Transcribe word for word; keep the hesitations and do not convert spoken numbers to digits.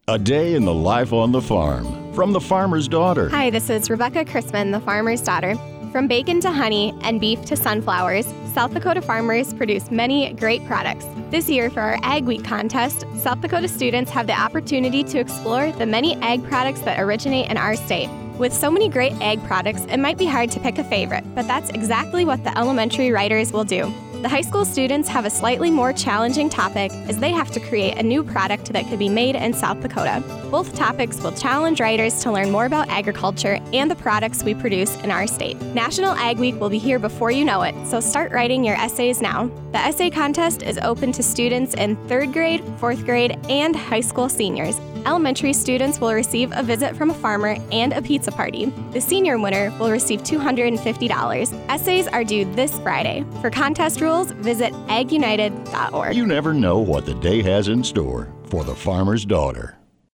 A day in the life on the farm from the farmer's daughter. Hi, this is Rebecca Chrisman, the farmer's daughter. From bacon to honey and beef to sunflowers, South Dakota farmers produce many great products. This year for our Ag Week contest, South Dakota students have the opportunity to explore the many ag products that originate in our state. With so many great ag products, it might be hard to pick a favorite, but that's exactly what the elementary writers will do. The high school students have a slightly more challenging topic as they have to create a new product that could be made in South Dakota. Both topics will challenge writers to learn more about agriculture and the products we produce in our state. National Ag Week will be here before you know it, so start writing your essays now. The essay contest is open to students in third grade, fourth grade, and high school seniors. Elementary students will receive a visit from a farmer and a pizza party. The senior winner will receive two hundred fifty dollars. Essays are due this Friday. For contest rules, visit ag united dot org. You never know what the day has in store for the farmer's daughter.